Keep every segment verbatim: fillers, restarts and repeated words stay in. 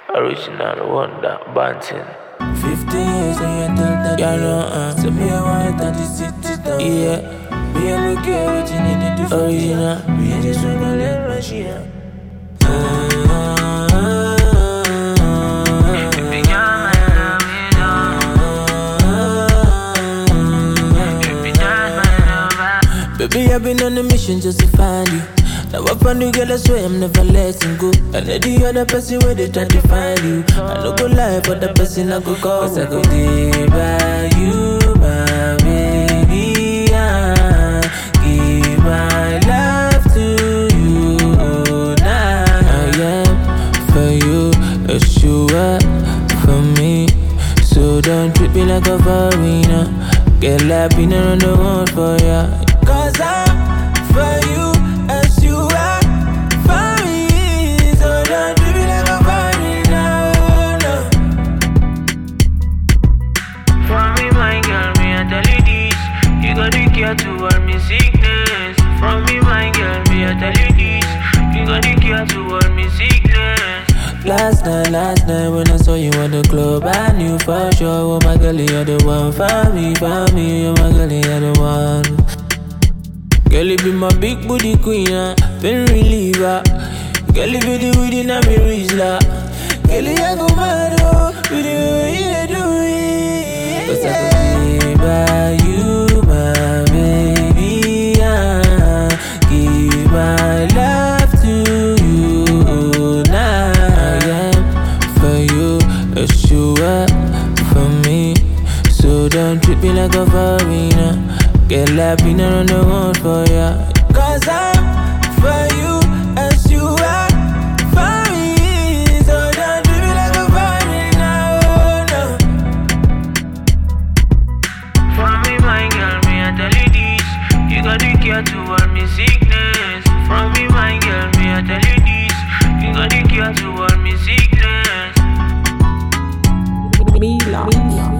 Original wonder, Banting. Fifteen years and you tell that you know, uh so me I want that the city down. Yeah, me I look at what you need to do. Original, me I just wanna let my shit out. Baby, I've been on a mission just to find you. Now I found you, girl, I swear I'm never letting go. And the other person where they try to find you, I no go lie, but the person I go call. Cause I go day by you, my baby. I give my love to you now. I am for you, as you are for me. So don't treat me like a foreigner. Girl, I've been around the world for ya. Cause I'm for you as you are for me. So don't treat me like a foreigner, no. For me, my girl, me I tell you this. You got the cure to all me sickness. For me, my girl, me I tell you this. You got the cure to all me sickness. Last night, last night when I saw you at the club, I knew for sure, oh my girl, you're the one for me, for me, oh my girl, you're the one. Girl, you be my big booty queen, uh, pain reliever. Girl, you be the weed in a me Rizla. Girl, you go mad, oh, with the way you do it. Cause I could be by you, my baby. I give my love to you now. I am for you, as you are for me. So don't treat me like a foreigner. Girl, I've been around the world for ya. Cause I'm for you as you are for me. So don't treat me like a foreigner, no. For me, my girl, me I tell you this. You got the cure to all me sickness. For me, my girl, me I tell you this. You got the cure to all me sickness. Mila.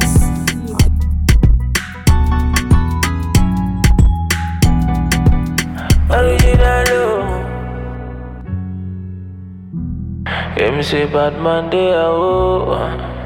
Original, oh. Yeah, me say bad man, they are oh.